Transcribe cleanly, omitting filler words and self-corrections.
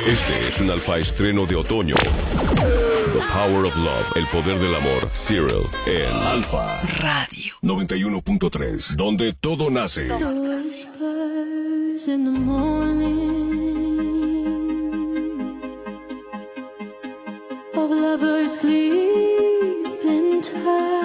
Este es un alfa estreno de otoño. The Power of Love, el poder del amor. Cyril en Alfa Radio 91.3, donde todo nace. The whispers in the morning of lovers sleeping tight.